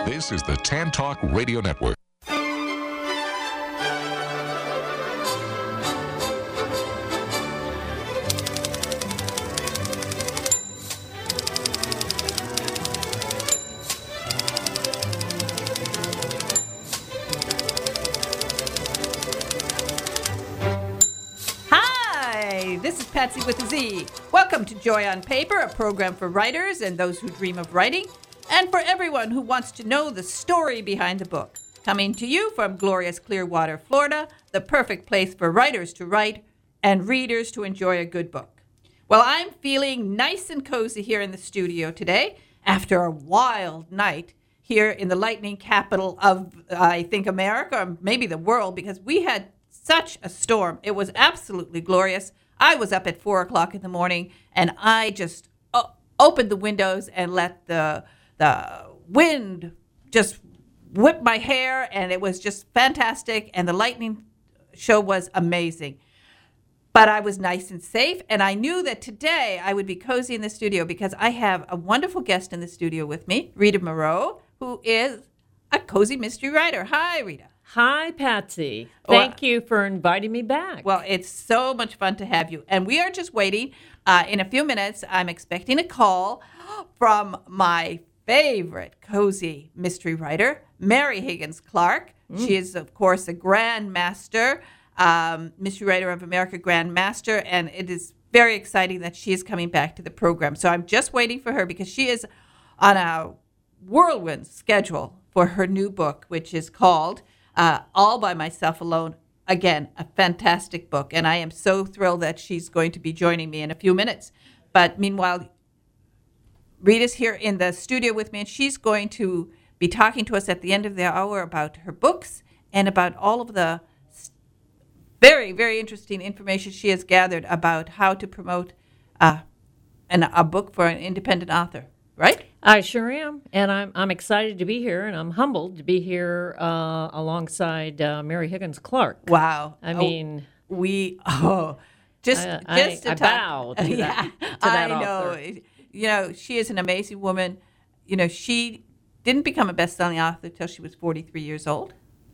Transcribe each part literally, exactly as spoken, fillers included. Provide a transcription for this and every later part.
This is the Tan Talk Radio Network. This is Patsy with a Z. Welcome to Joy on Paper, a program for writers and those who dream of writing, and for everyone who wants to know the story behind the book. Coming to you from glorious Clearwater, Florida, the perfect place for writers to write and readers to enjoy a good book. Well, I'm feeling nice and cozy here in the studio today after a wild night here in the lightning capital of, uh, I think, America, or maybe the world, because we had such a storm. It was absolutely glorious. I was up at four o'clock in the morning, and I just o- opened the windows and let the the wind just whip my hair, and it was just fantastic, and the lightning show was amazing. But I was nice and safe, and I knew that today I would be cozy in the studio because I have a wonderful guest in the studio with me, Rita Moreau, who is a cozy mystery writer. Hi, Rita. Hi, Patsy. Thank well, you for inviting me back. Well, it's so much fun to have you. And we are just waiting. Uh, in a few minutes, I'm expecting a call from my favorite cozy mystery writer, Mary Higgins Clark. Mm. She is, of course, a Grand Master, um, Mystery Writer of America Grand Master, and it is very exciting that she is coming back to the program. So I'm just waiting for her because she is on a whirlwind schedule for her new book, which is called Uh, All by Myself Alone. Again, a fantastic book, and I am so thrilled that she's going to be joining me in a few minutes. But meanwhile, Rita's here in the studio with me, and she's going to be talking to us at the end of the hour about her books and about all of the very, very interesting information she has gathered about how to promote uh, an, a book for an independent author, right? I sure am, and I'm I'm excited to be here, and I'm humbled to be here uh, alongside uh, Mary Higgins Clark. Wow! I mean, oh, we oh, just I, just I, to I bow to yeah, that. To that I know. author. You know, she is an amazing woman. You know, she didn't become a best-selling author until she was forty-three years old.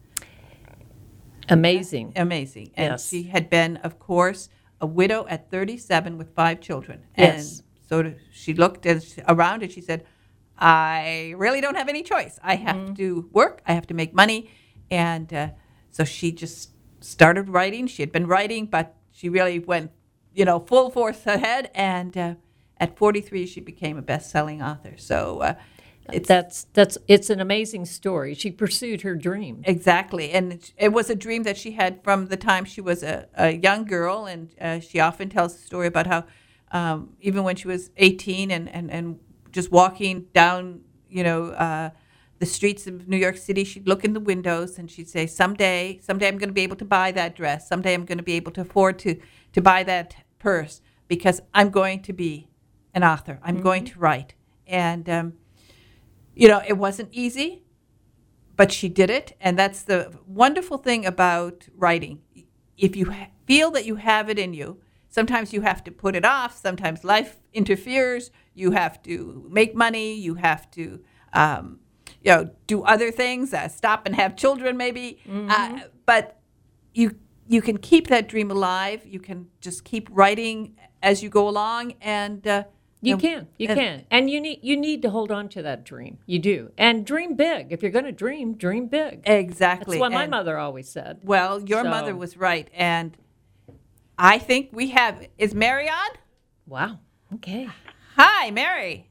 Amazing, amazing, and yes. She had been, of course, a widow at thirty-seven with five children. Yes. And so she looked around and she said, I really don't have any choice. I have mm-hmm. to work. I have to make money. And uh, so she just started writing. She had been writing, but she really went, you know, full force ahead. And uh, at forty-three, she became a best-selling author. So uh, it's that's that's it's an amazing story. She pursued her dream. Exactly. And it, it was a dream that she had from the time she was a, a young girl. And uh, she often tells the story about how um, even when she was eighteen and, and, and just walking down, you know, uh, the streets of New York City, she'd look in the windows and she'd say, someday, someday I'm going to be able to buy that dress. Someday I'm going to be able to afford to, to buy that purse because I'm going to be an author. I'm mm-hmm. going to write. And, um, you know, it wasn't easy, but she did it. And that's the wonderful thing about writing. If you ha- feel that you have it in you, sometimes you have to put it off. Sometimes life interferes. You have to make money. You have to, um, you know, do other things. Uh, stop and have children, maybe. Mm-hmm. Uh, but you you can keep that dream alive. You can just keep writing as you go along, and uh, you, you know, can, you and, can, and you need you need to hold on to that dream. You do, and dream big. If you're going to dream, dream big. Exactly. That's what my and, mother always said. Well, your so. mother was right, and I think we have. Is Mary on? Wow. Okay. Hi, Mary.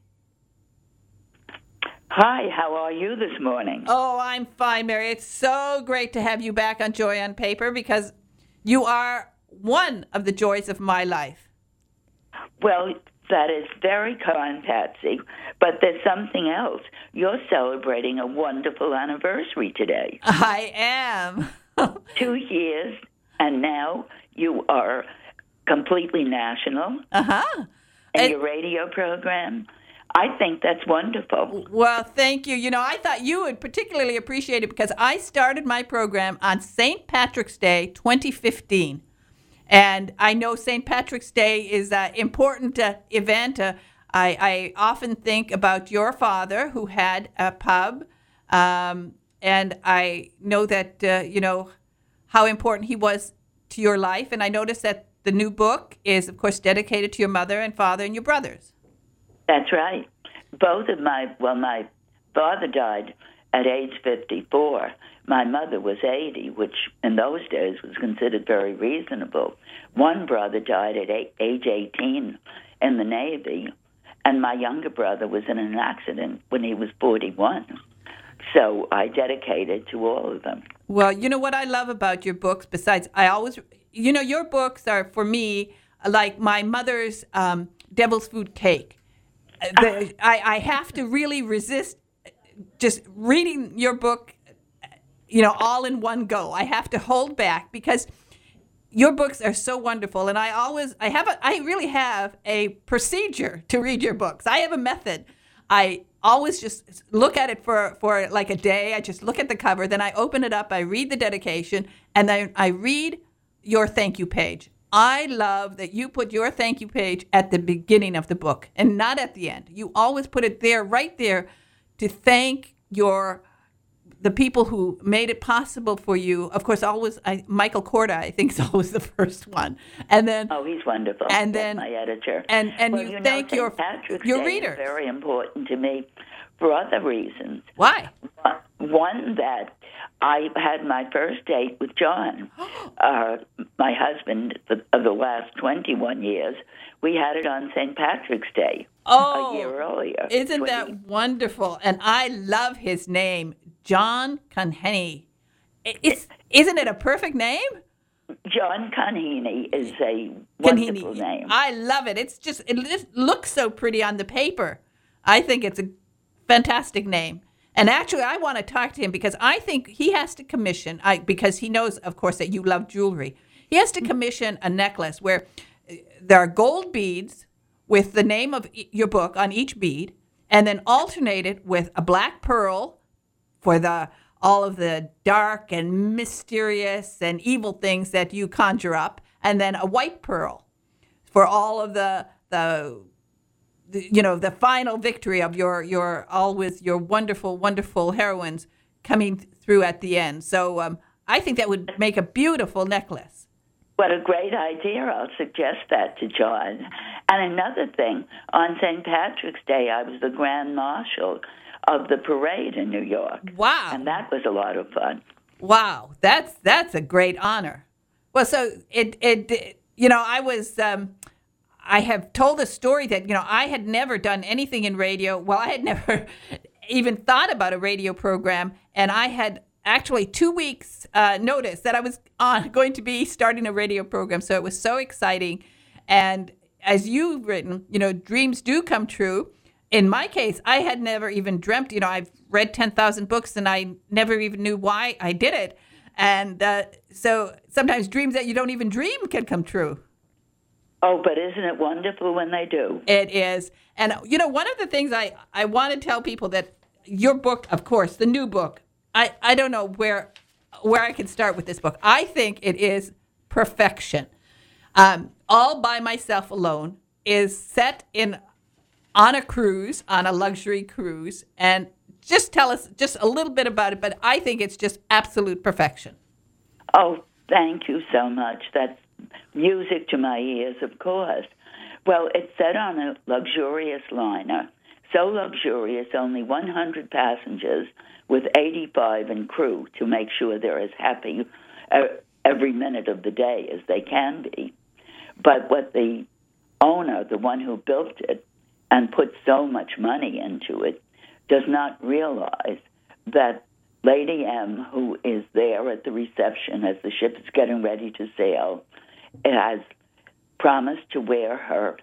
Hi, how are you this morning? Oh, I'm fine, Mary. It's so great to have you back on Joy on Paper because you are one of the joys of my life. Well, that is very kind, Patsy. But there's something else. You're celebrating a wonderful anniversary today. I am. Two years, and now you are completely national. Uh-huh. In and, your radio program. I think that's wonderful. Well, thank you. You know, I thought you would particularly appreciate it because I started my program on Saint Patrick's Day, twenty fifteen. And I know Saint Patrick's Day is an important uh, event. Uh, I, I often think about your father who had a pub Um, and I know that, uh, you know, how important he was to your life. And I noticed that the new book is, of course, dedicated to your mother and father and your brothers. That's right. Both of my, well, my father died at age fifty-four. My mother was eighty, which in those days was considered very reasonable. One brother died at age eighteen in the Navy, and my younger brother was in an accident when he was forty-one. So I dedicated to all of them. Well, you know what I love about your books, besides I always, you know, your books are, for me, like my mother's um, Devil's Food Cake. The, I, I have to really resist just reading your book, you know, all in one go. I have to hold back because your books are so wonderful. And I always, I have, a, I really have a procedure to read your books. I have a method. I always just look at it for, for like a day. I just look at the cover, then I open it up, I read the dedication, and then I read your thank you page. I love that you put your thank you page at the beginning of the book and not at the end. You always put it there, right there, to thank your the people who made it possible for you. Of course, always I, Michael Korda, I think, is always the first one, and then oh, he's wonderful. And That's then my editor, and and well, you, you thank know, your Patrick's your Day readers. Is very important to me for other reasons. Why? One, that I had my first date with John, uh, my husband of the last twenty-one years. We had it on Saint Patrick's Day oh, a year earlier. Isn't twenty that wonderful? And I love his name, John Conhenny. It's, isn't it a perfect name? John Conhenny is a wonderful Conhenny. name. I love it. It's just, it just looks so pretty on the paper. I think it's a fantastic name. And actually, I want to talk to him because I think he has to commission, I, because he knows, of course, that you love jewelry. He has to commission a necklace where there are gold beads with the name of your book on each bead, and then alternated with a black pearl for the all of the dark and mysterious and evil things that you conjure up, and then a white pearl for all of the the, the you know the final victory of your your always your wonderful wonderful heroines coming through at the end. So um, I think that would make a beautiful necklace. What a great idea. I'll suggest that to John. And another thing, on Saint Patrick's Day, I was the Grand Marshal of the parade in New York. Wow. And that was a lot of fun. Wow. That's that's a great honor. Well, so it, it you know, I was, um, I have told a story that, you know, I had never done anything in radio. Well, I had never even thought about a radio program, and I had actually two weeks uh, notice that I was on, going to be starting a radio program. So it was so exciting. And as you've written, you know, dreams do come true. In my case, I had never even dreamt, you know, I've read ten thousand books and I never even knew why I did it. And uh, so sometimes dreams that you don't even dream can come true. Oh, but isn't it wonderful when they do? It is. And, you know, one of the things I, I want to tell people that your book, of course, the new book, I, I don't know where where I can start with this book. I think it is perfection. Um, All by Myself Alone is set in on a cruise, on a luxury cruise. And just tell us just a little bit about it, but I think it's just absolute perfection. Oh, thank you so much. That's music to my ears, of course. Well, it's set on a luxurious liner, so luxurious, only one hundred passengers with eighty-five in crew to make sure they're as happy uh, every minute of the day as they can be. But what the owner, the one who built it and put so much money into it, does not realize that Lady M, who is there at the reception as the ship is getting ready to sail, has promised to wear her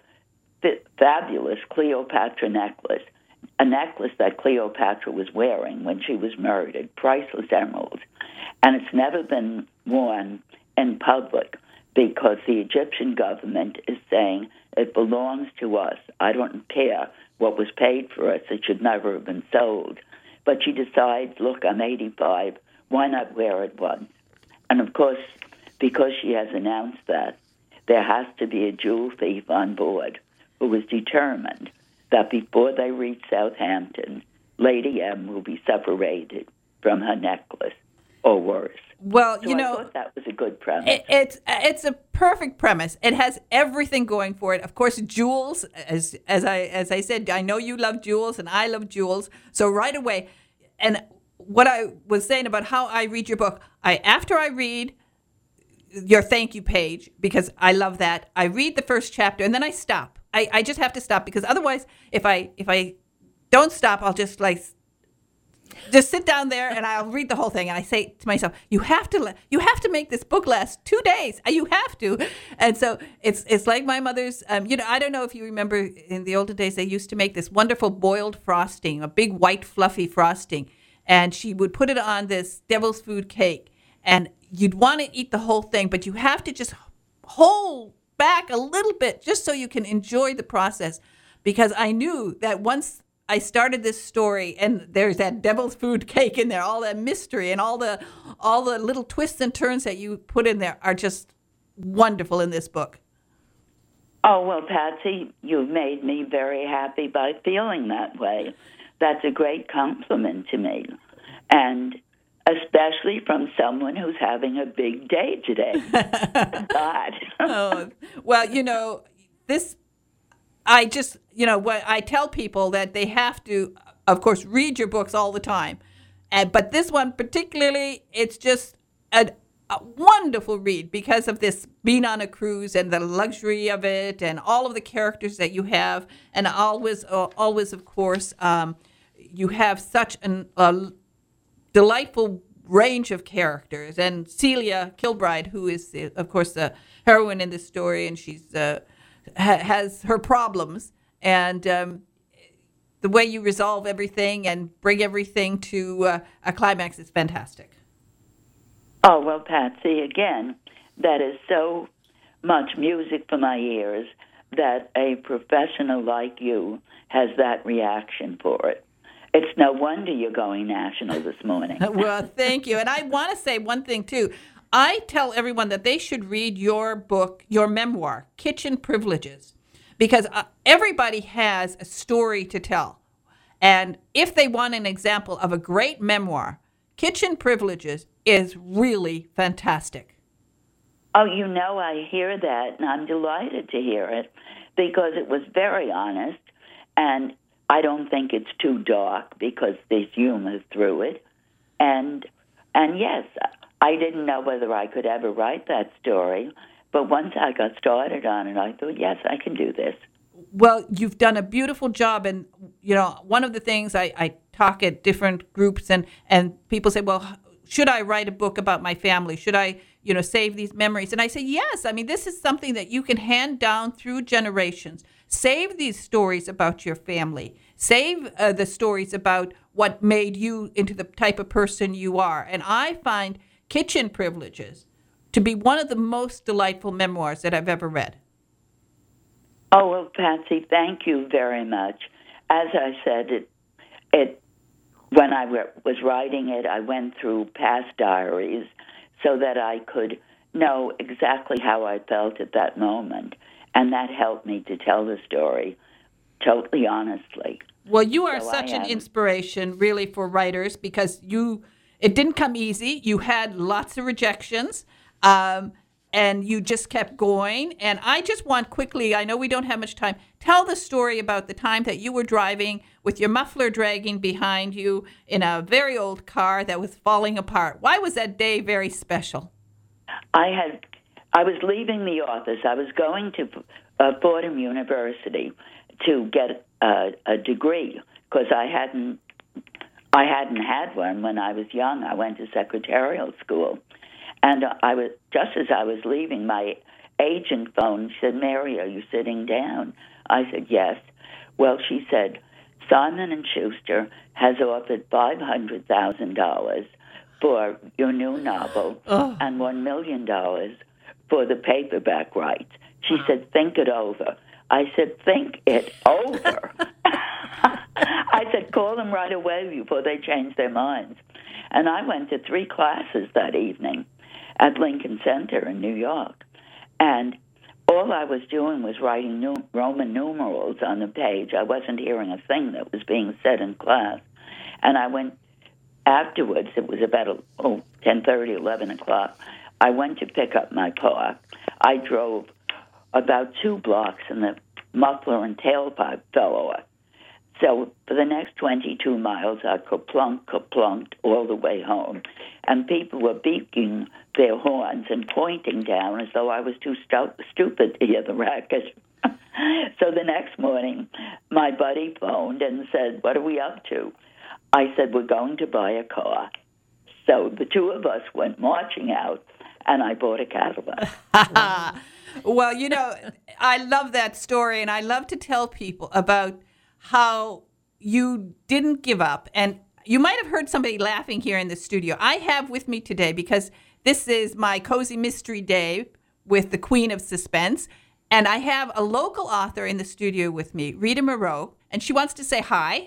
fabulous Cleopatra necklace, a necklace that Cleopatra was wearing when she was murdered, priceless emeralds. And it's never been worn in public because the Egyptian government is saying it belongs to us. I don't care what was paid for us. It should never have been sold. But she decides, look, I'm eighty-five. Why not wear it once? And, of course, because she has announced that, there has to be a jewel thief on board who is determined that before they reach Southampton, Lady M will be separated from her necklace, or worse. Well, So you I know, thought that was a good premise. It, it's it's a perfect premise. It has everything going for it. Of course, Jules, as as I as I said, I know you love Jules and I love Jules. So right away, and what I was saying about how I read your book, I after I read your thank you page, because I love that, I read the first chapter and then I stop. I, I just have to stop, because otherwise, if I if I don't stop, I'll just like. Just sit down there and I'll read the whole thing. And I say to myself, "You have to, le- you have to make this book last two days. You have to." And so it's it's like my mother's. Um, you know, I don't know if you remember in the olden days, they used to make this wonderful boiled frosting, a big white fluffy frosting, and she would put it on this devil's food cake, and you'd want to eat the whole thing, but you have to just hold back a little bit just so you can enjoy the process, because I knew that once I started this story, and there's that devil's food cake in there, all that mystery and all the all the little twists and turns that you put in there are just wonderful in this book. Oh, well, Patsy, you've made me very happy by feeling that way. That's a great compliment to me, and especially from someone who's having a big day today. God. Oh, well, you know, this... I just, you know, what I tell people that they have to, of course, read your books all the time. And, but this one particularly, it's just a, a wonderful read because of this being on a cruise and the luxury of it and all of the characters that you have. And always, uh, always, of course, um, you have such a uh, delightful range of characters. And Celia Kilbride, who is, uh, of course, the heroine in this story, and she's... Uh, has her problems, and um, the way you resolve everything and bring everything to uh, a climax is fantastic. Oh, well, Patsy, again, that is so much music for my ears that a professional like you has that reaction for it. It's no wonder you're going national this morning. Well, thank you. And I want to say one thing, too. I tell everyone that they should read your book, your memoir, Kitchen Privileges, because uh, everybody has a story to tell. And if they want an example of a great memoir, Kitchen Privileges is really fantastic. Oh, you know, I hear that, and I'm delighted to hear it, because it was very honest, and I don't think it's too dark because there's humor through it. And, and yes, I didn't know whether I could ever write that story, but once I got started on it, I thought, yes, I can do this. Well, you've done a beautiful job, and, you know, one of the things I, I talk at different groups, and, and people say, well, should I write a book about my family? Should I, you know, save these memories? And I say, yes. I mean, this is something that you can hand down through generations. Save these stories about your family. Save uh, the stories about what made you into the type of person you are. And I find Kitchen Privileges to be one of the most delightful memoirs that I've ever read. Oh, well, Patsy, thank you very much. As I said, it, it when I re- was writing it, I went through past diaries so that I could know exactly how I felt at that moment, and that helped me to tell the story totally honestly. Well, you are So such I an am. inspiration, really, for writers, because you it didn't come easy. You had lots of rejections, um, and you just kept going. And I just want quickly, I know we don't have much time, tell the story about the time that you were driving with your muffler dragging behind you in a very old car that was falling apart. Why was that day very special? I had, I was leaving the office. I was going to uh, Fordham University to get a, a degree because I hadn't, I hadn't had one when I was young. I went to secretarial school, and I was just as I was leaving, my agent phoned. She said, "Mary, are you sitting down?" I said, "Yes." Well, she said, "Simon and Schuster has offered five hundred thousand dollars for your new novel Oh. and one million dollars for the paperback rights." She said, "Think it over." I said, "Think it over." I said, "Call them right away before they change their minds." And I went to three classes that evening at Lincoln Center in New York. And all I was doing was writing new Roman numerals on the page. I wasn't hearing a thing that was being said in class. And I went afterwards. It was about oh, ten thirty, eleven o'clock. I went to pick up my car. I drove about two blocks, and the muffler and tailpipe fell off. So for the next twenty-two miles, I ka-plunk, ka-plunked all the way home. And people were beating their horns and pointing down as though I was too stu- stupid to hear the racket. So the next morning, my buddy phoned and said, "What are we up to?" I said, "We're going to buy a car." So the two of us went marching out, and I bought a Cadillac. Well, you know, I love that story, and I love to tell people about how you didn't give up. And you might have heard somebody laughing here in the studio. I have with me today, because this is my Cozy Mystery Day with the Queen of Suspense, and I have a local author in the studio with me, Rita Moreau, and she wants to say hi.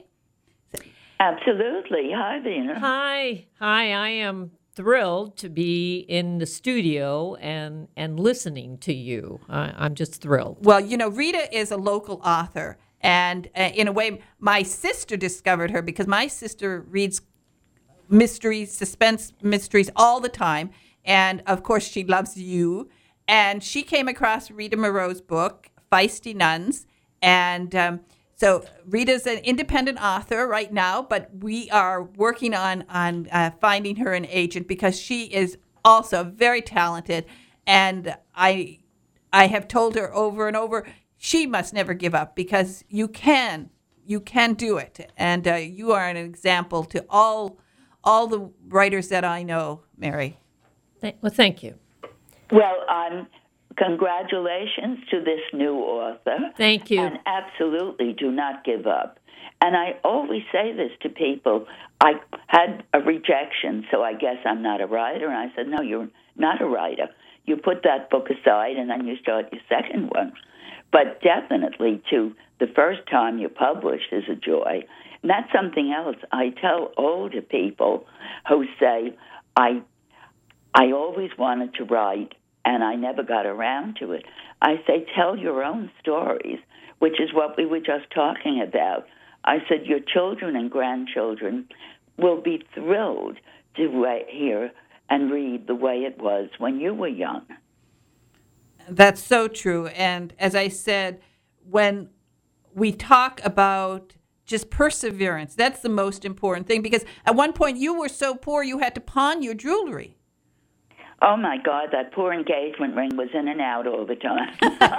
Absolutely. Hi, Vina. Hi. Hi, I am thrilled to be in the studio and and listening to you. I, I'm just thrilled. Well, you know, Rita is a local author, and uh, in a way, my sister discovered her because my sister reads mysteries, suspense mysteries all the time, and of course, she loves you. And she came across Rita Moreau's book, Feisty Nuns, and um, so Rita's an independent author right now, but we are working on on uh, finding her an agent because she is also very talented. And I I have told her over and over, she must never give up because you can you can do it, and uh, you are an example to all all the writers that I know, Mary. Th- well, thank you. Well, um, congratulations to this new author. Thank you. And absolutely do not give up. And I always say this to people. I had a rejection, so I guess I'm not a writer. And I said, no, you're not a writer. You put that book aside and then you start your second one. But definitely, to the first time you published is a joy. And that's something else I tell older people who say, I I always wanted to write, and I never got around to it. I say, tell your own stories, which is what we were just talking about. I said, your children and grandchildren will be thrilled to hear and read the way it was when you were young. That's so true. And as I said, when we talk about just perseverance, that's the most important thing, because at one point you were so poor you had to pawn your jewelry. Oh, my God, that poor engagement ring was in and out all the time.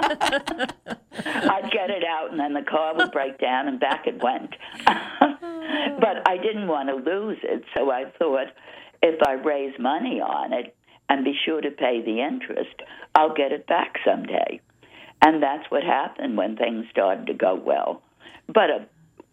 I'd get it out, and then the car would break down, and back it went. But I didn't want to lose it, so I thought if I raise money on it and be sure to pay the interest, I'll get it back someday. And that's what happened when things started to go well. But uh,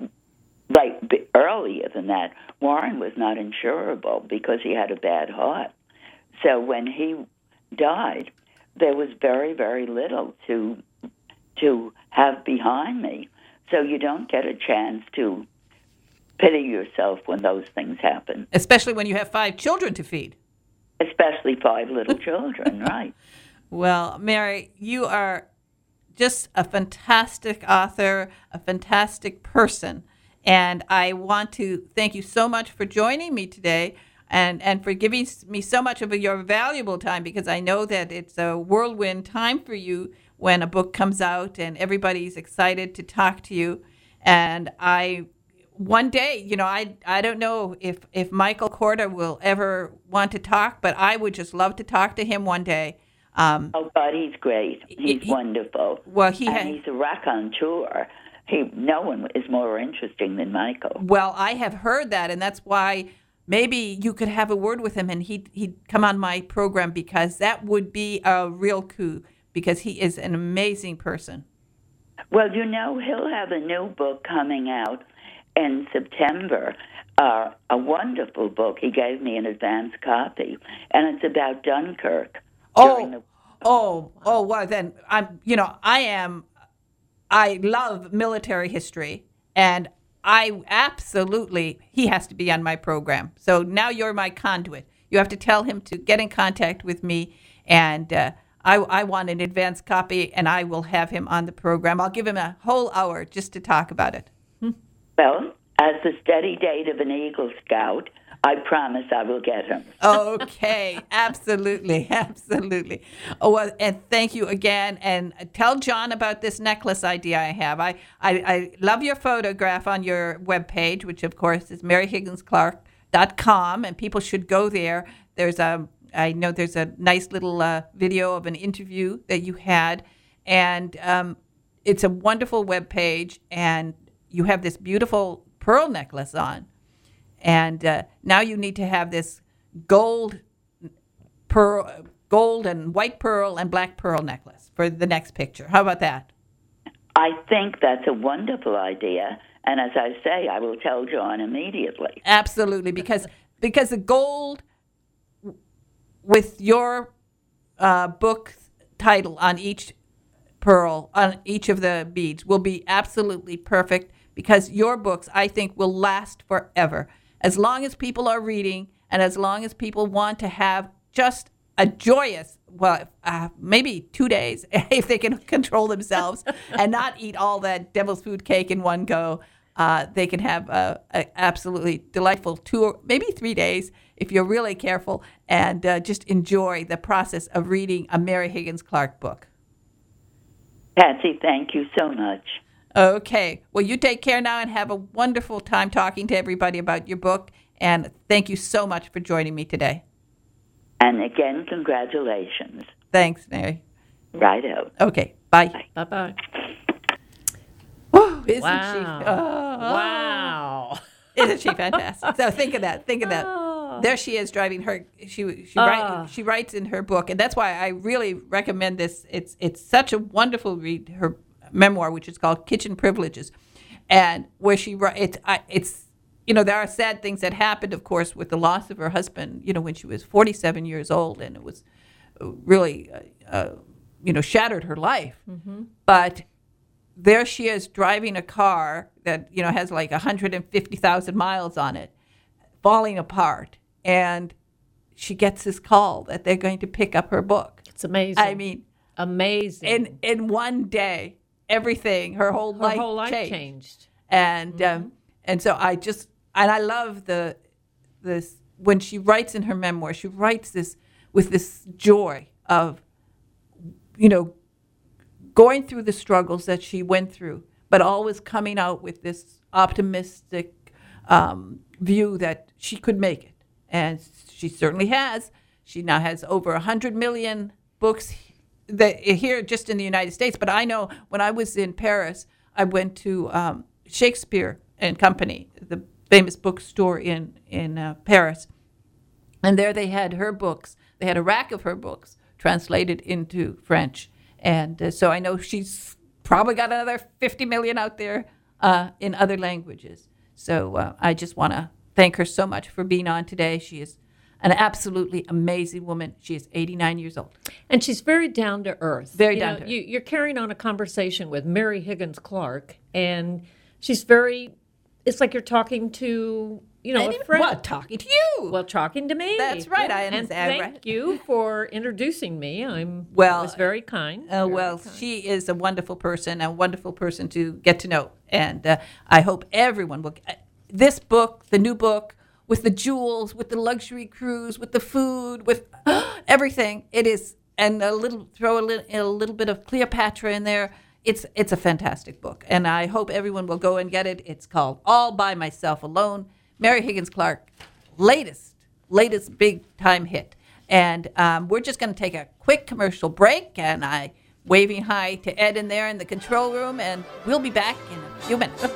like earlier than that, Warren was not insurable because he had a bad heart. So when he died, there was very, very little to to have behind me. So you don't get a chance to pity yourself when those things happen. Especially when you have five children to feed. Especially five little children, right? Well, Mary, you are just a fantastic author, a fantastic person. And I want to thank you so much for joining me today. And, and for giving me so much of your valuable time, because I know that it's a whirlwind time for you when a book comes out and everybody's excited to talk to you. And I, one day, you know, I I don't know if, if Michael Korda will ever want to talk, but I would just love to talk to him one day. Um, oh, God, he's great. He's he, wonderful. Well, he and ha- he's a raconteur. He, no one is more interesting than Michael. Well, I have heard that, and that's why maybe you could have a word with him and he'd, he'd come on my program, because that would be a real coup, because he is an amazing person. Well, you know, he'll have a new book coming out in September, uh, a wonderful book. He gave me an advance copy, and it's about Dunkirk. Oh, the- oh, oh, well, then, I'm, you know, I am, I love military history, and I absolutely, he has to be on my program. So now you're my conduit. You have to tell him to get in contact with me, and uh, I, I want an advance copy, and I will have him on the program. I'll give him a whole hour just to talk about it. Well, As the steady date of an Eagle Scout, I promise I will get him. Okay, absolutely, absolutely. Oh, well, and thank you again. And tell John about this necklace idea I have. I, I, I love your photograph on your webpage, which, of course, is mary higgins clark dot com, and people should go there. There's a, I know there's a nice little uh, video of an interview that you had, and um, it's a wonderful webpage, and you have this beautiful pearl necklace on. And uh, now you need to have this gold pearl, gold and white pearl and black pearl necklace for the next picture. How about that? I think that's a wonderful idea. And as I say, I will tell John immediately. Absolutely, because because the gold with your uh, book title on each pearl, on each of the beads, will be absolutely perfect, because your books, I think, will last forever. As long as people are reading, and as long as people want to have just a joyous, well, uh, maybe two days, if they can control themselves and not eat all that devil's food cake in one go, uh, they can have a, a absolutely delightful two, or maybe three days, if you're really careful, and uh, just enjoy the process of reading a Mary Higgins Clark book. Patsy, thank you so much. Okay. Well, you take care now and have a wonderful time talking to everybody about your book. And thank you so much for joining me today. And again, congratulations. Thanks, Mary. Righto. Okay. Bye. Bye. Bye-bye. Woo, isn't Wow. she? Oh, Wow. Isn't she fantastic? So think of that. Think of that. Oh. There she is driving her. She she, Oh. write, she writes in her book, and that's why I really recommend this. It's it's such a wonderful read. Her memoir, which is called Kitchen Privileges, and where she it's it's you know, there are sad things that happened, of course, with the loss of her husband, you know, when she was forty-seven years old, and it was really uh, uh, you know, shattered her life. Mm-hmm. But there she is driving a car that, you know, has like one hundred fifty thousand miles on it, falling apart, and she gets this call that they're going to pick up her book. It's amazing. I mean, amazing. in in one day, everything, her whole Her life, whole life changed. changed. And Mm-hmm. um, and so I just and I love the this when she writes in her memoir, she writes this with this joy of, you know, going through the struggles that she went through, but always coming out with this optimistic um, view that she could make it. And she certainly has. She now has over one hundred million books that here just in the United States. But I know when I was in Paris, I went to um, Shakespeare and Company, the famous bookstore in, in uh, Paris. And there they had her books. They had a rack of her books translated into French. And uh, so I know she's probably got another fifty million out there uh, in other languages. So uh, I just want to thank her so much for being on today. She is an absolutely amazing woman. She is eighty-nine years old. And she's very down to earth. Very you down know, to earth. You, you're carrying on a conversation with Mary Higgins Clark, and she's very, it's like you're talking to, you know, And a even- friend. well, talking to you. Well, talking to me. That's right, I And understand, thank right? you for introducing me. I'm Well, it was very kind. Uh, very well, kind. she is a wonderful person, a wonderful person to get to know. And uh, I hope everyone will. Uh, this book, the new book, with the jewels, with the luxury cruise, with the food, with everything, it is, and a little throw a little, a little bit of Cleopatra in there. It's it's a fantastic book, and I hope everyone will go and get it. It's called All by Myself Alone, Mary Higgins Clark, latest latest big time hit. And um, we're just going to take a quick commercial break, and I waving hi to Ed in there in the control room, and we'll be back in a few minutes.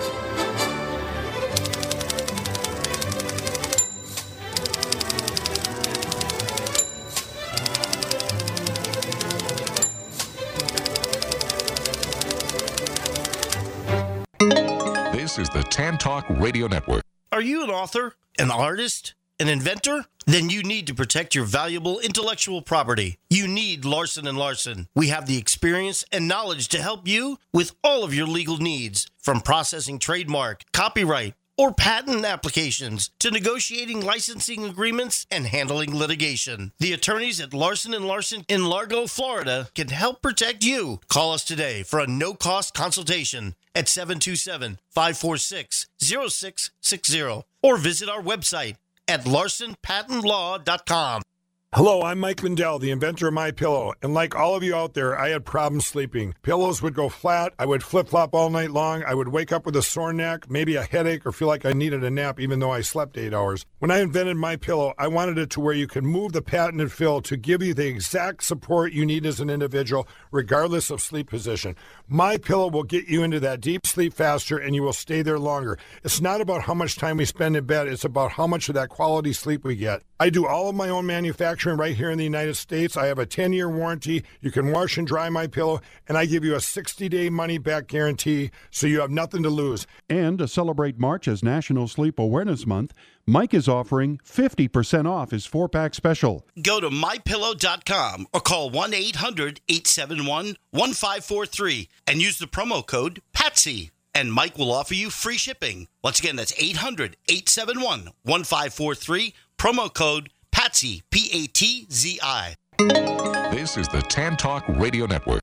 This is the Tan Talk Radio Network. Are you an author, an artist, an inventor? Then you need to protect your valuable intellectual property. You need Larson and Larson. We have the experience and knowledge to help you with all of your legal needs, from processing trademark, copyright, or patent applications to negotiating licensing agreements and handling litigation. The attorneys at Larson and Larson in Largo, Florida can help protect you. Call us today for a no-cost consultation at seven two seven, five four six, zero six six zero or visit our website at larson patent law dot com. Hello, I'm Mike Lindell, the inventor of MyPillow, and like all of you out there, I had problems sleeping. Pillows would go flat, I would flip-flop all night long, I would wake up with a sore neck, maybe a headache, or feel like I needed a nap even though I slept eight hours. When I invented MyPillow, I wanted it to where you could move the patented fill to give you the exact support you need as an individual, regardless of sleep position. MyPillow will get you into that deep sleep faster, and you will stay there longer. It's not about how much time we spend in bed, it's about how much of that quality sleep we get. I do all of my own manufacturing right here in the United States. I have a ten-year warranty. You can wash and dry my pillow, and I give you a sixty-day money-back guarantee, so you have nothing to lose. And to celebrate March as National Sleep Awareness Month, Mike is offering fifty percent off his four-pack special. Go to my pillow dot com or call one eight hundred, eight seven one, one five four three and use the promo code PATSY. And Mike will offer you free shipping. Once again, that's eight hundred, eight seven one, one five four three. Promo code PATSY, P A T Z I. This is the Tan Talk Radio Network.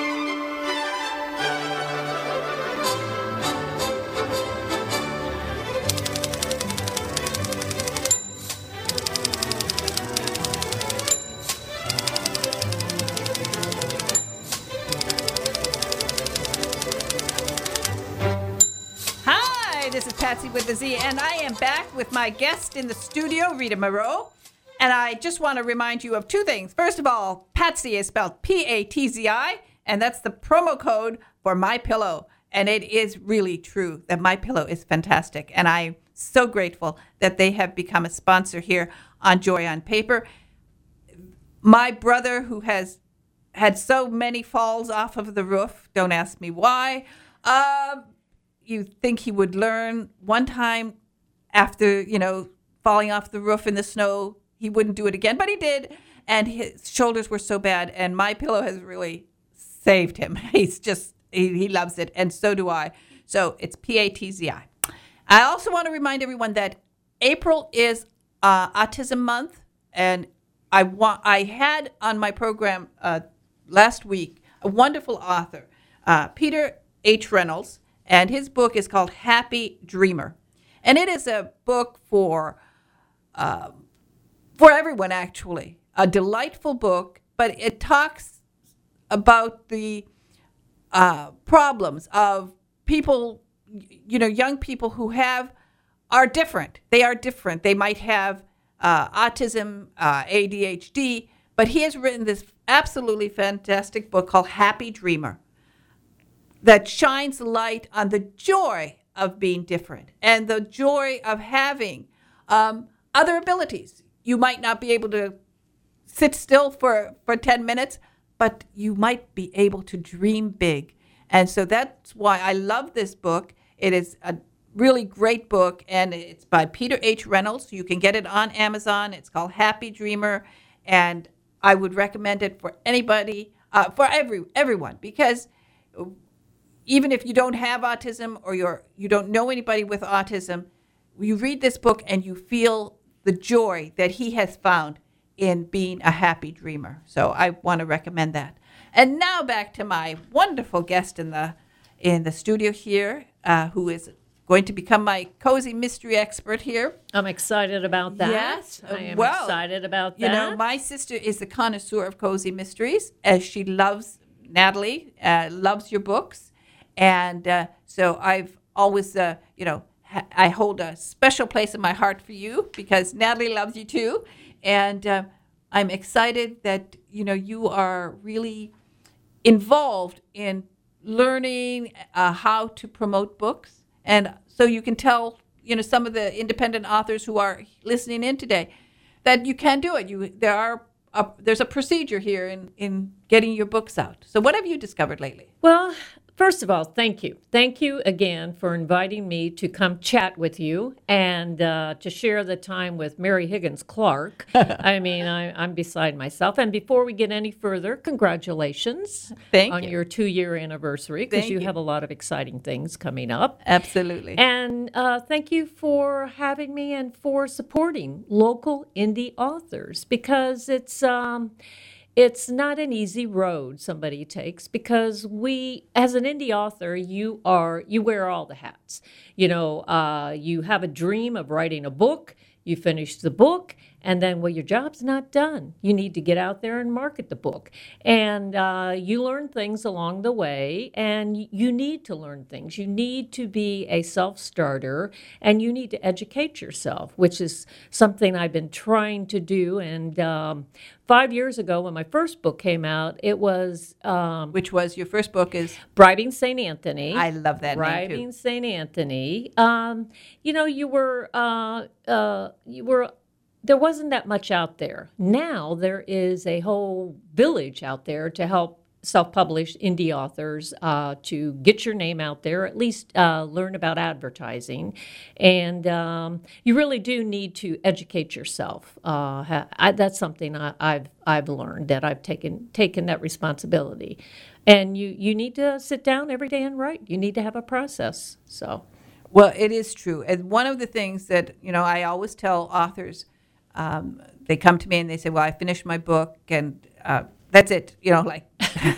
This is Patsy with the Z, and I am back with my guest in the studio, Rita Moreau. And I just want to remind you of two things. First of all, Patsy is spelled P A T Z I, and that's the promo code for MyPillow. And it is really true that MyPillow is fantastic. And I'm so grateful that they have become a sponsor here on Joy on Paper. My brother, who has had so many falls off of the roof, don't ask me why, uh, you think he would learn. One time after, you know, falling off the roof in the snow, he wouldn't do it again, but he did. And his shoulders were so bad. And MyPillow has really saved him. He's just, he, he loves it. And so do I. So it's P A T Z I. I also want to remind everyone that April is uh, Autism Month. And I want, I had on my program uh, last week a wonderful author, uh, Peter H. Reynolds. And his book is called Happy Dreamer. And it is a book for uh, for everyone, actually. A delightful book, but it talks about the uh, problems of people, you know, young people who have, are different. They are different. They might have uh, autism, uh, A D H D, but he has written this absolutely fantastic book called Happy Dreamer, that shines light on the joy of being different and the joy of having um, other abilities. You might not be able to sit still for, for ten minutes, but you might be able to dream big. And so that's why I love this book. It is a really great book, and it's by Peter H. Reynolds. You can get it on Amazon. It's called Happy Dreamer, and I would recommend it for anybody, uh, for every everyone, because even if you don't have autism or you're, you don't know anybody with autism, you read this book and you feel the joy that he has found in being a happy dreamer. So I want to recommend that. And now back to my wonderful guest in the in the studio here, uh, who is going to become my cozy mystery expert here. I'm excited about that. Yes. I am well, excited about that. You know, my sister is the connoisseur of cozy mysteries, as she loves, Natalie, uh, loves your books. And uh, so I've always, uh, you know, ha- I hold a special place in my heart for you because Natalie loves you too. And uh, I'm excited that, you know, you are really involved in learning uh, how to promote books. And so you can tell, you know, some of the independent authors who are listening in today that you can do it. You there are a, there's a procedure here in, in getting your books out. So what have you discovered lately? Well, First of all, thank you. Thank you again for inviting me to come chat with you and uh, to share the time with Mary Higgins Clark. I mean, I, I'm beside myself. And before we get any further, congratulations Thank on you. your two-year anniversary, because Thank you you. have a lot of exciting things coming up. Absolutely. And uh, thank you for having me and for supporting local indie authors, because it's um, it's not an easy road somebody takes, because we, as an indie author, you are you wear all the hats. You know, uh, you have a dream of writing a book. You finish the book, and then, well, your job's not done. You need to get out there and market the book. And uh, you learn things along the way, and y- you need to learn things. You need to be a self-starter, and you need to educate yourself, which is something I've been trying to do. And um, five years ago, when my first book came out, it was um, Which was your first book is Bribing Saint Anthony. I love that name, Bribing too. Saint Anthony. Um, you know, you were uh, uh, you were. There wasn't that much out there. Now there is a whole village out there to help self-published indie authors uh, to get your name out there, at least uh, learn about advertising. And um, you really do need to educate yourself. Uh, ha- I, that's something I, I've I've learned, that I've taken taken that responsibility. And you, you need to sit down every day and write. You need to have a process. So, Well, it is true. And one of the things that, you know, I always tell authors, um, they come to me and they say, well, I finished my book and uh, that's it. You know, like,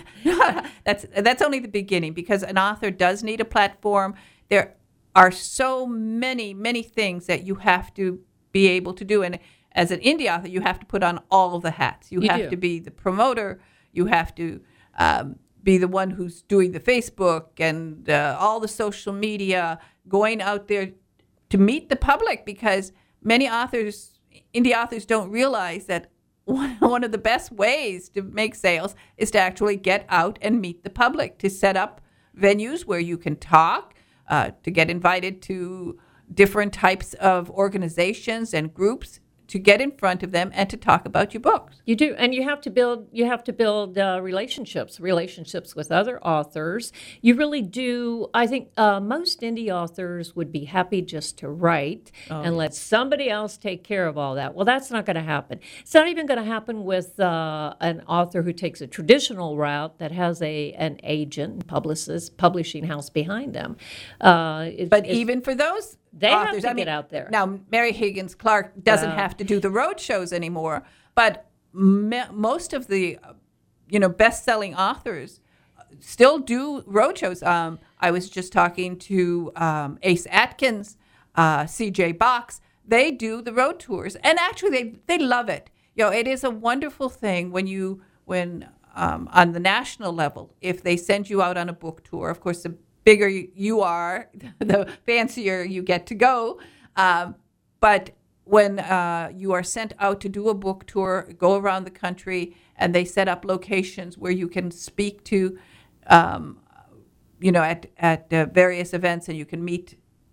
that's that's only the beginning, because an author does need a platform. There are so many, many things that you have to be able to do. And as an indie author, you have to put on all of the hats. You, You have do. to be the promoter. You have to um, be the one who's doing the Facebook and uh, all the social media, going out there to meet the public, because many authors, indie authors, don't realize that one, one of the best ways to make sales is to actually get out and meet the public, to set up venues where you can talk, uh, to get invited to different types of organizations and groups, to get in front of them and to talk about your books. you do, and you have to build. You have to build uh, relationships, relationships with other authors. You really do. I think uh, most indie authors would be happy just to write and let somebody else take care of all that. Well, that's not going to happen. It's not even going to happen with uh, an author who takes a traditional route that has a an agent and publicist, publishing house behind them. Uh, it- But it's- even for those They have authors, to I mean, get out there. Now, Mary Higgins Clark doesn't Well. have to do the road shows anymore, but me- most of the, uh, you know, best-selling authors still do road shows. Um, I was just talking to um, Ace Atkins, uh, C J Box. They do the road tours, and actually, they they love it. You know, it is a wonderful thing when you when um, on the national level, if they send you out on a book tour. Of course, the bigger you are, the fancier you get to go. Um, but when uh, you are sent out to do a book tour, go around the country, and they set up locations where you can speak to, um, you know, at at uh, various events, and you can meet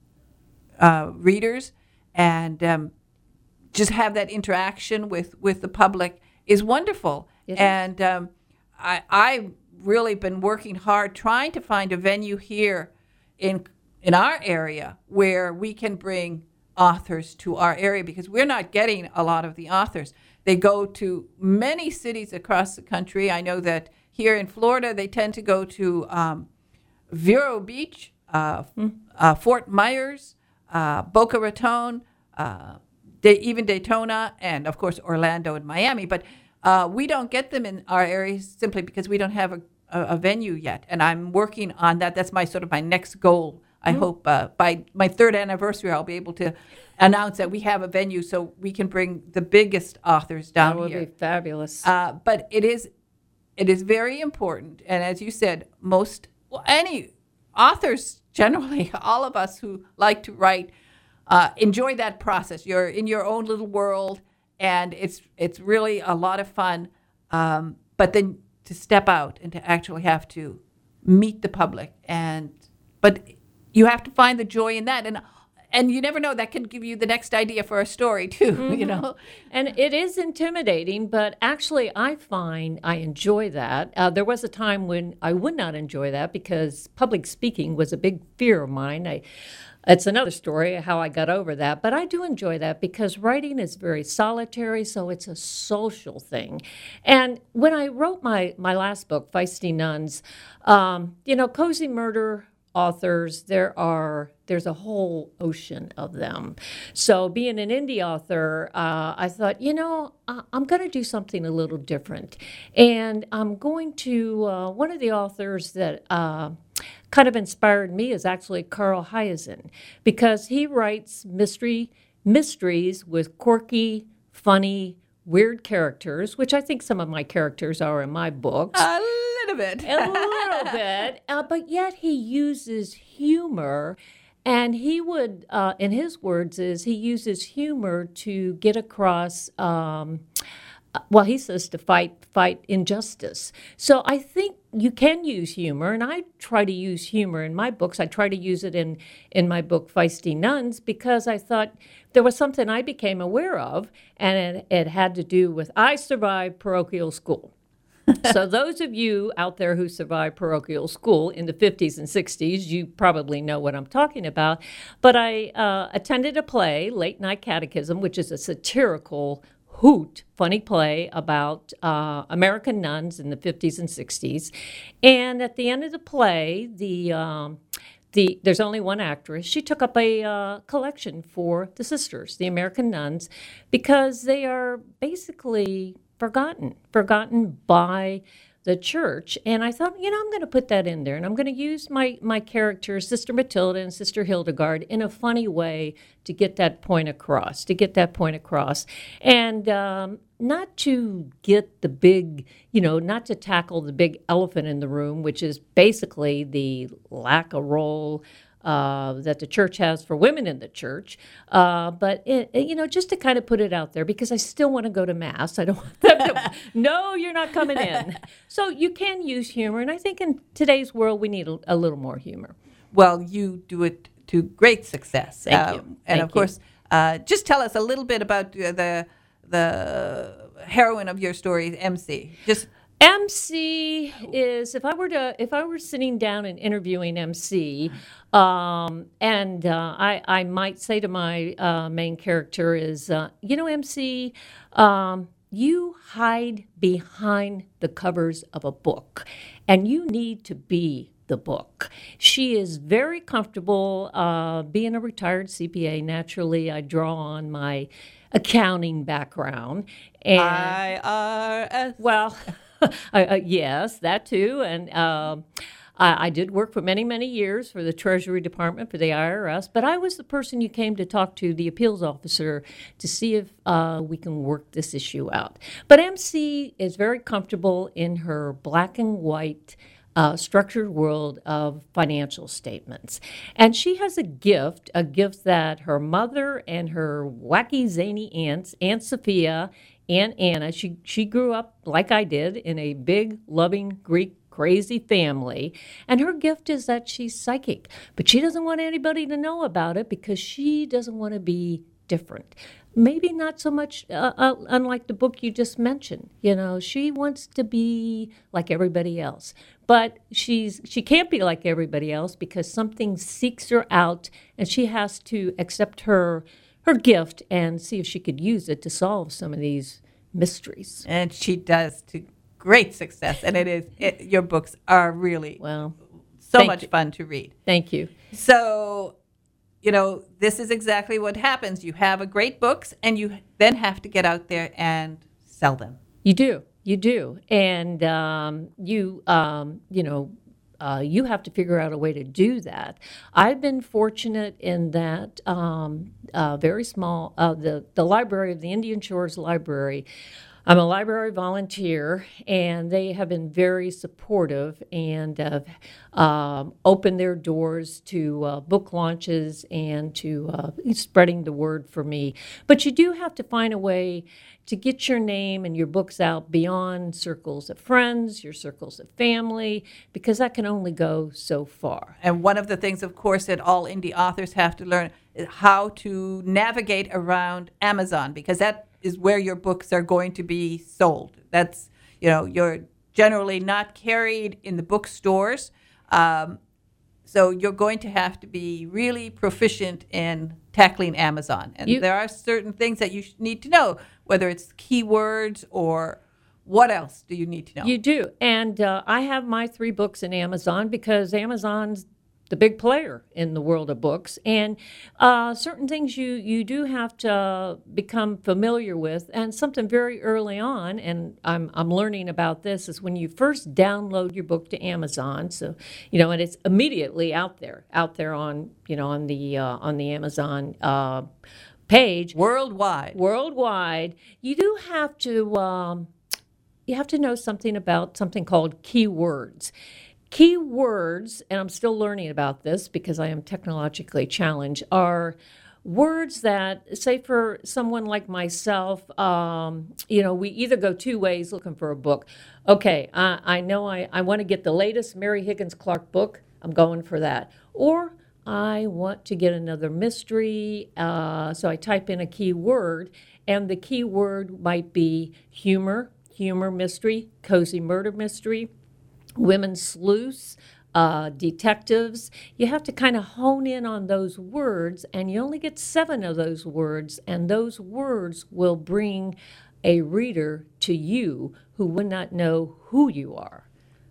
uh, readers and um, just have that interaction with, with the public is wonderful. It is. And um, I I. really been working hard trying to find a venue here in in our area where we can bring authors to our area, because we're not getting a lot of the authors. They go to many cities across the country. I know that here in Florida, they tend to go to um, Vero Beach, uh, uh, Fort Myers, uh, Boca Raton, uh, De- even Daytona, and of course Orlando and Miami. But Uh, we don't get them in our area simply because we don't have a, a, a venue yet, and I'm working on that. That's my sort of my next goal. I Mm. hope uh, by my third anniversary, I'll be able to announce that we have a venue so we can bring the biggest authors down that would here. be fabulous. Uh, but it is it is very important, and as you said, most well, any authors generally, all of us who like to write, uh, enjoy that process. You're in your own little world, and it's it's really a lot of fun. Um, but then to step out and to actually have to meet the public, and but you have to find the joy in that. And and you never know, that can give you the next idea for a story too, mm-hmm. you know. And it is intimidating, but actually I find I enjoy that. Uh, there was a time when I would not enjoy that because public speaking was a big fear of mine. I It's another story how I got over that, but I do enjoy that because writing is very solitary, so it's a social thing. And when I wrote my, my last book, Feisty Nuns, um, you know, cozy murder authors, there are there's a whole ocean of them. So being an indie author, uh, I thought, you know, I, I'm going to do something a little different. And I'm going to, uh, one of the authors that uh, kind of inspired me is actually Carl Hiaasen, because he writes mystery mysteries with quirky, funny, weird characters, which I think some of my characters are in my books. A little bit. a little bit. Uh, but yet he uses humor. And he would, uh, in his words, is he uses humor to get across, um, well, he says to fight fight injustice. So I think you can use humor, and I try to use humor in my books. I try to use it in, in my book, Feisty Nuns, because I thought there was something I became aware of, and it, it had to do with I survived parochial school. So those of you out there who survived parochial school in the fifties and sixties, you probably know what I'm talking about. But I uh, attended a play, Late Night Catechism, which is a satirical hoot, funny play about uh, American nuns in the fifties and sixties. And at the end of the play, the um, the there's only one actress. She took up a uh, collection for the sisters, the American nuns, because they are basically forgotten, forgotten by the church. And I thought, you know, I'm going to put that in there, and I'm going to use my, my characters, Sister Matilda and Sister Hildegard, in a funny way to get that point across, to get that point across. And um, not to get the big, you know, not to tackle the big elephant in the room, which is basically the lack of role Uh, that the church has for women in the church, uh, but it, it, you know, just to kind of put it out there, because I still want to go to Mass. I don't want them to, no, you're not coming in. So you can use humor, and I think in today's world we need a, a little more humor. Well, you do it to great success. Thank uh, you. And Thank of course, uh, just tell us a little bit about uh, the the heroine of your story, M C. Just. M C is, if I were to, if I were sitting down and interviewing M C, um, and uh, I, I might say to my uh, main character is, uh, you know, M C, um, you hide behind the covers of a book, and you need to be the book. She is very comfortable uh, being a retired C P A. Naturally, I draw on my accounting background. And, I R S. Well... uh, uh, yes, that too. And uh, I, I did work for many, many years for the Treasury Department, for the I R S. But I was the person you came to talk to, the appeals officer, to see if uh, we can work this issue out. But M C is very comfortable in her black and white Uh, structured world of financial statements. And she has a gift, a gift that her mother and her wacky, zany aunts, Aunt Sophia, Aunt Anna, she, she grew up, like I did, in a big, loving, Greek, crazy family. And her gift is that she's psychic. But she doesn't want anybody to know about it because she doesn't want to be different. Maybe not so much uh, uh, unlike the book you just mentioned. You know, she wants to be like everybody else. But she's she can't be like everybody else because something seeks her out, and she has to accept her her gift and see if she could use it to solve some of these mysteries. And she does to great success. And it is it, your books are really Well, so thank much you. fun to read. Thank you. So, you know, this is exactly what happens. You have a great books, and you then have to get out there and sell them. You do. You do. And um, you, um, you know, uh, you have to figure out a way to do that. I've been fortunate in that um, uh, very small, uh, the, the library of the Indian Shores Library, I'm a library volunteer, and they have been very supportive and have um, opened their doors to uh, book launches and to uh, spreading the word for me. But you do have to find a way to get your name and your books out beyond circles of friends, your circles of family, because that can only go so far. And one of the things, of course, that all indie authors have to learn is how to navigate around Amazon, because that is where your books are going to be sold. That's, you know, you're generally not carried in the bookstores. Um, so you're going to have to be really proficient in tackling Amazon. And You- there are certain things that you sh- need to know, whether it's keywords or what else do you need to know? You do. And uh, I have my three books in Amazon because Amazon's the big player in the world of books. And uh, certain things you, you do have to become familiar with. And something very early on, and I'm, I'm learning about this, is when you first download your book to Amazon. So, you know, and it's immediately out there, out there on, you know, on the, uh, on the Amazon uh, page. Worldwide. Worldwide, you do have to um, you have to know something about something called keywords. Keywords, and I'm still learning about this because I am technologically challenged, are words that, say for someone like myself, um, you know, we either go two ways looking for a book. Okay, I, I know I, I want to get the latest Mary Higgins Clark book. I'm going for that. Or I want to get another mystery, uh, so I type in a keyword, and the keyword might be humor, humor mystery, cozy murder mystery, women's sleuths, uh, detectives. You have to kind of hone in on those words, and you only get seven of those words, and those words will bring a reader to you who would not know who you are.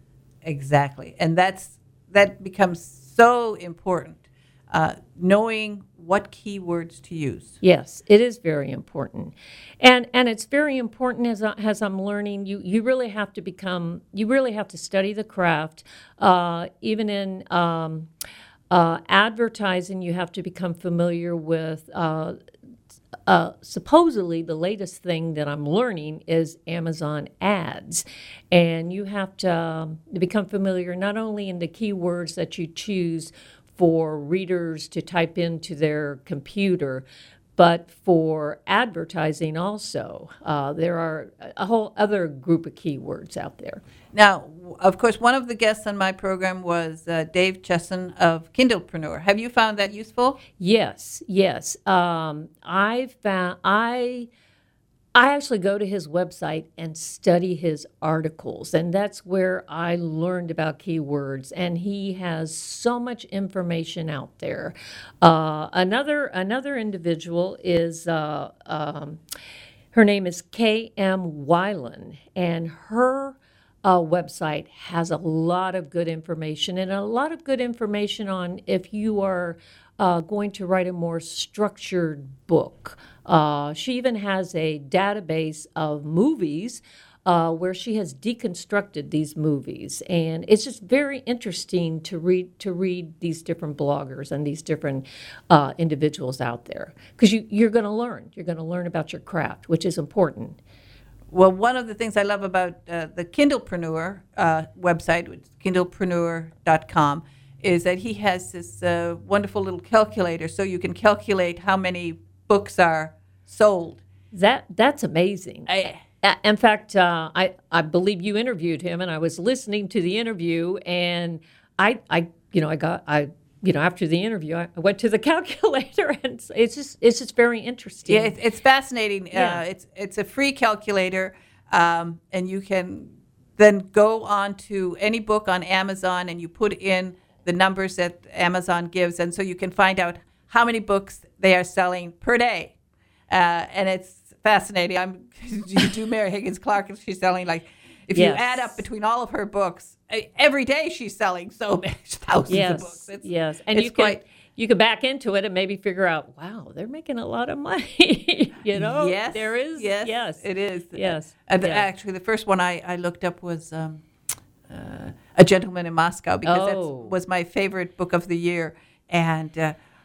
Exactly. And that's that becomes so important, uh, knowing what keywords to use. Yes, it is very important. And and it's very important as, I, as I'm learning, you, you really have to become, you really have to study the craft. Uh, even in um, uh, advertising, you have to become familiar with, uh, uh, supposedly the latest thing that I'm learning is Amazon ads. And you have to um, become familiar not only in the keywords that you choose for readers to type into their computer, but for advertising also. Uh, there are a whole other group of keywords out there. Now, of course, one of the guests on my program was uh, Dave Chesson of Kindlepreneur. Have you found that useful? Yes, yes. Um, I found I. I actually go to his website and study his articles, and that's where I learned about keywords. And he has so much information out there. Uh, another another individual is uh, um, her name is K M Weiland, and her uh, website has a lot of good information, and a lot of good information on if you are uh, going to write a more structured book. Uh, she even has a database of movies uh, where she has deconstructed these movies, and it's just very interesting to read to read these different bloggers and these different uh, individuals out there, because you, you're going to learn. You're going to learn about your craft, which is important. Well, one of the things I love about uh, the Kindlepreneur uh, website, which is kindlepreneur dot com, is that he has this uh, wonderful little calculator, so you can calculate how many books are sold. That that's amazing. I, Uh, In fact, uh, I I believe you interviewed him, and I was listening to the interview, and I I you know I got I you know after the interview I went to the calculator, and it's just it's just very interesting. yeah, it's, it's fascinating. Yeah. Uh, it's it's a free calculator, um, and you can then go on to any book on Amazon, and you put in the numbers that Amazon gives, and so you can find out how many books they are selling per day, uh, and it's fascinating. I'm you do Mary Higgins Clark, and she's selling like, if Yes. you add up between all of her books, eh, every day she's selling so many thousands yes, of books. It's, yes, and it's you can quite, you can back into it and maybe figure out, wow, they're making a lot of money. you know, yes, there is yes, yes, it is. yes, And the- yes. actually, the first one I, I looked up was um, uh, A Gentleman in Moscow, because Oh. that was my favorite book of the year, and uh,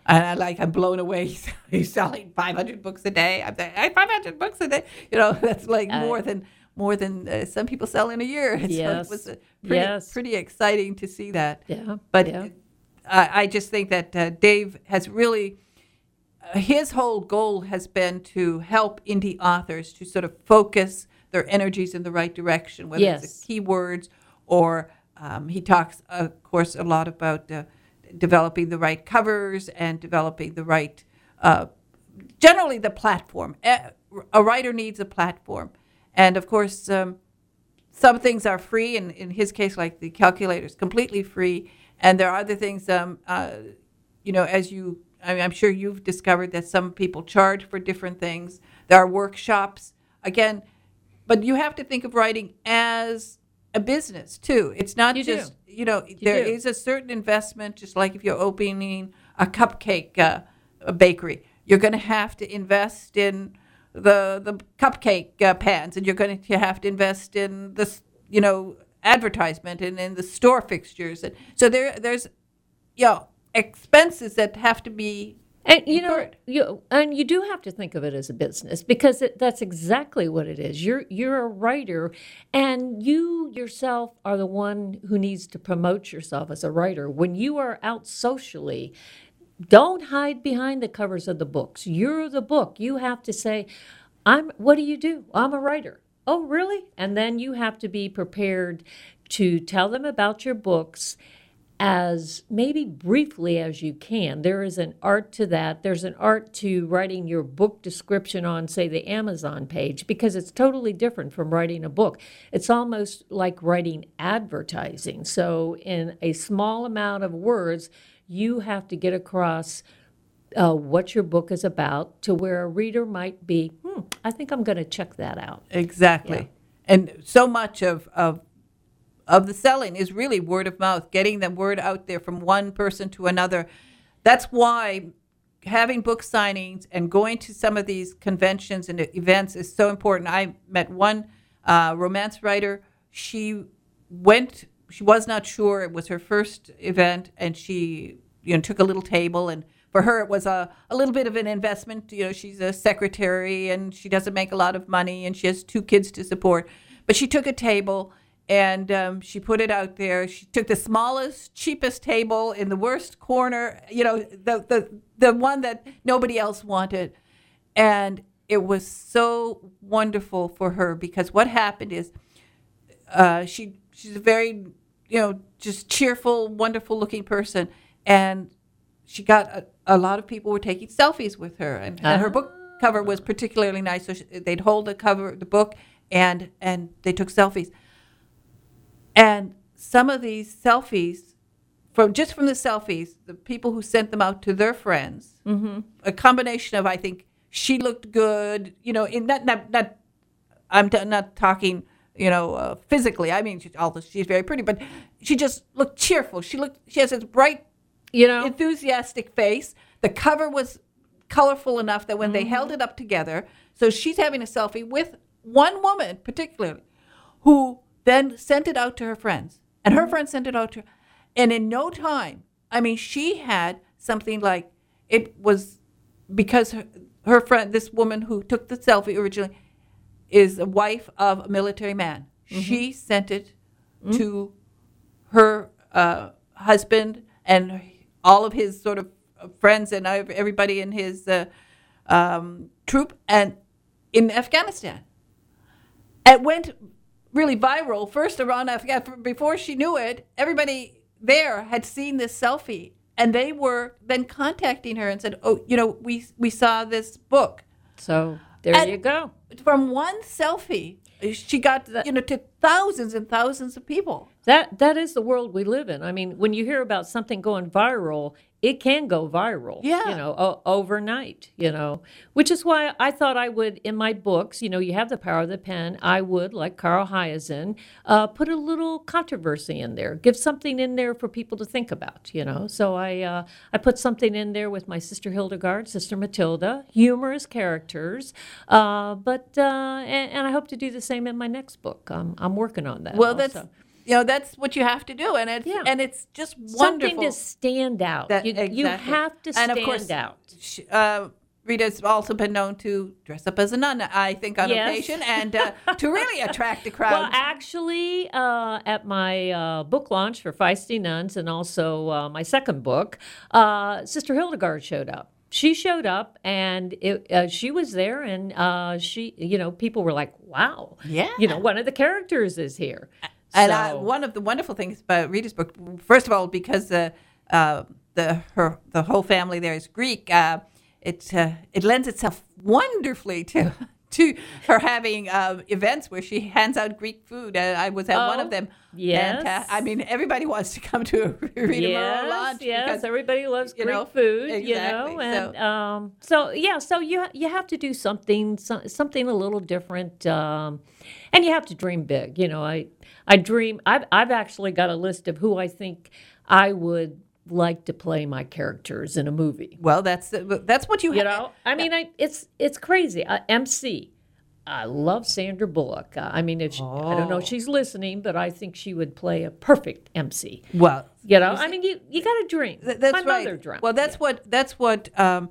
And I like, I'm blown away. He's selling five hundred books a day. I'm saying, hey, five hundred books a day. You know, that's like Uh, more than more than uh, some people sell in a year. So Yes. it was uh, pretty, Yes. pretty exciting to see that. Yeah. But yeah. I, I just think that uh, Dave has really, uh, his whole goal has been to help indie authors to sort of focus their energies in the right direction, whether Yes. it's the keywords or um, he talks, of course, a lot about uh, developing the right covers and developing the right, uh, generally the platform. A, a writer needs a platform. And of course, um, some things are free, and in his case, like the calculator is completely free. And there are other things, um, uh, you know, as you, I mean, I'm sure you've discovered that some people charge for different things. There are workshops, again, but you have to think of writing as a business too. It's not You just, do. you know, there do. is a certain investment, just like if you're opening a cupcake uh, a bakery. You're going to have to invest in the the cupcake uh, pans, and you're going to have to invest in this, you know, advertisement and in the store fixtures. And so there there's, you know, expenses that have to be And you know, incurred. you and you do have to think of it as a business, because it, that's exactly what it is. You're you're a writer, and you yourself are the one who needs to promote yourself as a writer. When you are out socially, don't hide behind the covers of the books. You're the book. You have to say, "I'm." What do you do? I'm a writer. Oh, really? And then you have to be prepared to tell them about your books as maybe briefly as you can. There is an art to that. There's an art to writing your book description on, say, the Amazon page, because it's totally different from writing a book. It's almost like writing advertising. So in a small amount of words, you have to get across uh, what your book is about to where a reader might be, hmm, I think I'm going to check that out. Exactly. Yeah. And so much of, of of the selling is really word of mouth, getting the word out there from one person to another. That's why having book signings and going to some of these conventions and events is so important. I met one uh, romance writer. She went, she was not sure. It was her first event, and she, you know, took a little table, and for her, it was a, a little bit of an investment. You know, she's a secretary, and she doesn't make a lot of money, and she has two kids to support. But she took a table, and um, she put it out there. She took the smallest, cheapest table in the worst corner, you know, the the, the one that nobody else wanted. And it was so wonderful for her, because what happened is uh, she she's a very, you know, just cheerful, wonderful-looking person. And she got a, a lot of people were taking selfies with her. And, and her book cover was particularly nice. So she, they'd hold the cover, the book, and and they took selfies. And some of these selfies, from just from the selfies, the people who sent them out to their friends, mm-hmm. a combination of, I think, she looked good, you know, in not not, not I'm t- not talking, you know, uh, physically. I mean, she, although she's very pretty, but she just looked cheerful. She looked, she has this bright, You know, enthusiastic face. The cover was colorful enough that when mm-hmm. they held it up together, so she's having a selfie with one woman particularly, who then sent it out to her friends, and her friends sent it out to her. And in no time, I mean, she had something like, it was because her, her friend, this woman who took the selfie originally, is a wife of a military man. Mm-hmm. She sent it mm-hmm. to her uh, husband and all of his sort of friends and everybody in his uh, um, troop and in Afghanistan. It went really viral first around Afghanistan. Before she knew it, everybody there had seen this selfie, and they were then contacting her and said, "Oh, you know, we we saw this book." so there And you go. From one selfie, she got, you know, to thousands and thousands of people. That that is the world we live in. I mean, when you hear about something going viral, it can go viral, Yeah. you know, o- overnight, you know, which is why I thought I would, in my books, you know, you have the power of the pen. I would, like Carl Hiaasen, uh, put a little controversy in there, give something in there for people to think about, you know. So I uh, I put something in there with my sister Hildegard, sister Matilda, humorous characters, uh, but uh, and, and I hope to do the same in my next book. Um, I'm working on that. Well, also. that's you know, that's what you have to do, and it's Yeah. and it's just wonderful. Something to stand out. That- you, you exactly. have to stand and of course, out. sh- Uh, Rita's also been known to dress up as a nun, I think, on Yes. occasion, and uh, to really attract the crowd. Well, actually, uh, at my uh, book launch for Feisty Nuns and also uh, my second book, uh, Sister Hildegard showed up. She showed up, and it, uh, she was there, and uh, she, you know, people were like, "Wow, Yeah. you know, one of the characters is here." And So- I, one of the wonderful things about Rita's book, first of all, because the uh, the her the whole family there is Greek, uh, it uh, it lends itself wonderfully to to her having uh, events where she hands out Greek food. Uh, I was at one Oh, of them. yes. And, uh, I mean, everybody wants to come to a Rita Moreau Yes, launch yes, because everybody loves you Greek know, food, you exactly. know, and So- um, so yeah, so you you have to do something so, something a little different, um, and you have to dream big. You know, I I dream. I've I've actually got a list of who I think I would like to play my characters in a movie. well, that's that's what you, You ha- know, I mean, I it's it's crazy. Uh, M C. I love Sandra Bullock. Uh, I mean, if she, I don't know if she's listening, but I think she would play a perfect M C. Well, You know, I mean, you, you got to dream. Th- that's My right. mother dreamt. Well, that's what that's what um,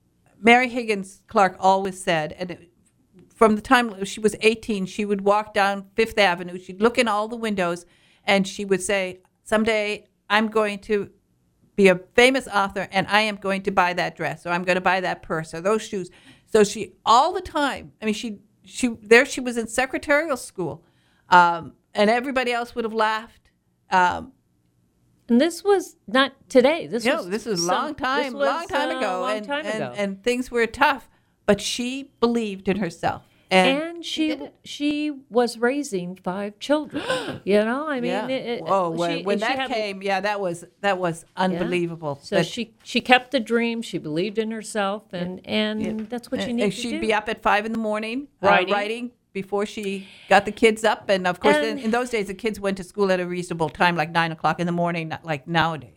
Mary Higgins Clark always said, and it, from the time she was eighteen, she would walk down Fifth Avenue. She'd look in all the windows, and she would say, "Someday I'm going to be a famous author, and I am going to buy that dress, or I'm going to buy that purse, or those shoes." So she all the time. I mean, she she there she was in secretarial school, um, and everybody else would have laughed. Um, And this was not today. This no, was this was a some- long time, this was, long time uh, ago, long and, time and, ago. and things were tough. But she believed in herself, and, And she did it. she was raising five children. You know, I mean, yeah. it, it, Whoa, when, she, when she that had- came, yeah, that was that was unbelievable. So That- she she kept the dream. She believed in herself, and and that's what you and need to she'd do. be up at five in the morning uh, Writing. writing before she got the kids up, and of course, in, And- in those days, the kids went to school at a reasonable time, like nine o'clock in the morning, not like nowadays.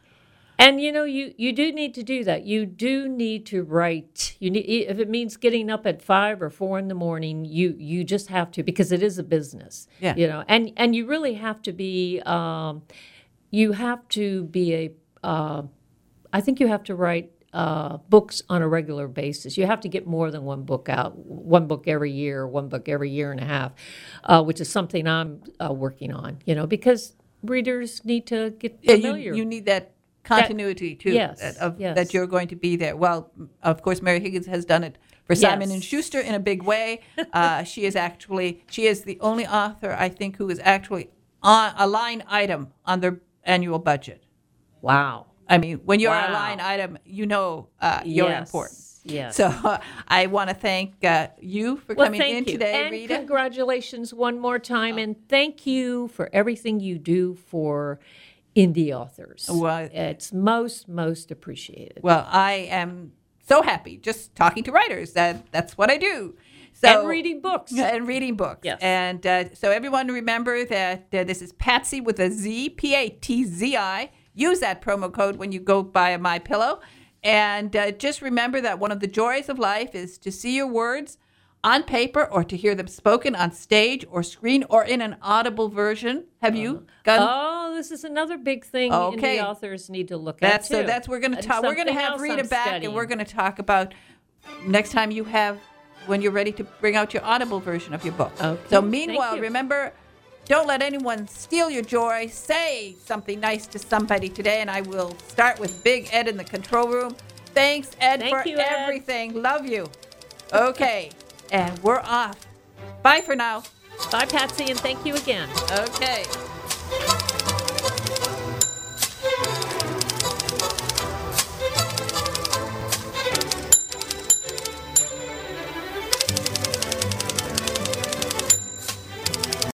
And you know, you you do need to do that. You do need to write. You need if it means getting up at five or four in the morning. You you just have to, because it is a business. Yeah. You know, and and you really have to be. Um, you have to be a. Uh, I think you have to write uh, books on a regular basis. You have to get more than one book out. One book every year, one book every year and a half, uh, which is something I'm uh, working on. You know, because readers need to get Yeah, familiar. you, you need that continuity too. yes, that, of, yes. that you're going to be there. Well, of course, Mary Higgins has done it for Simon Yes. and Schuster in a big way. Uh, she is actually she is the only author, I think, who is actually on a line item on their annual budget. Wow. I mean, when you're a Wow. line item, you know uh, you're Yes, important. yes. So uh, I want to thank uh, you for Well, coming thank in you. today, and Rita. congratulations one more time, and thank you for everything you do for indie authors. Well, it's most most appreciated. Well, I am so happy just talking to writers. That that's what I do. So, And reading books. And reading books. Yes. And uh, so everyone remember that uh, this is Patsy with a Z, P A T Z I. Use that promo code when you go buy a My Pillow. And uh, just remember that one of the joys of life is to see your words on paper or to hear them spoken on stage or screen or in an audible version. Have you done? Oh, this is another big thing Okay. indie authors need to look That's at too. so. That's we're going to That's talk. We're going to something have else Rita I'm back, studying. and we're going to talk about next time you have when you're ready to bring out your audible version of your book. Okay, So thank meanwhile, you. remember, don't let anyone steal your joy. Say something nice to somebody today, and I will start with Big Ed in the control room. Thanks, Ed, Thank for you, Ed. everything. Love you. Okay, and we're off. Bye for now. Bye, Patsy, and thank you again. Okay.